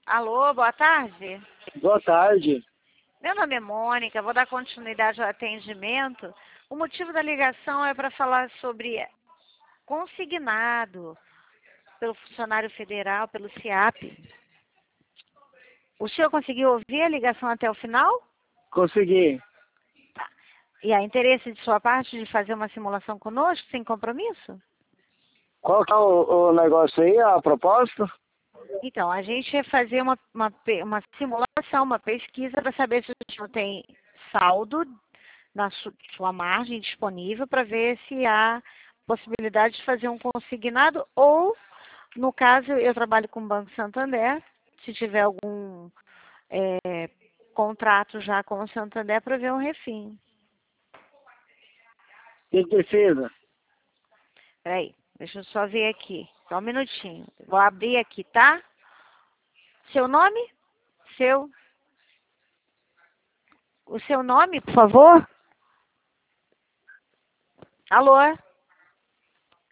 Alô, boa tarde. Boa tarde. Meu nome é Mônica, vou dar continuidade ao atendimento. O motivo da ligação é para falar sobre consignado pelo funcionário federal, pelo CIAP. O senhor conseguiu ouvir a ligação até o final? Consegui. Tá. E há interesse de sua parte de fazer uma simulação conosco, sem compromisso? Qual que é o negócio aí, a proposta? Então, a gente ia fazer uma simulação, uma pesquisa para saber se o senhor tem saldo na sua margem disponível para ver se há possibilidade de fazer um consignado ou, no caso, eu trabalho com o Banco Santander, se tiver algum contrato já com o Santander para ver um refim. O que precisa? Peraí, deixa eu só ver aqui, só um minutinho. Vou abrir aqui, tá? Seu nome? O seu nome, por favor? Alô?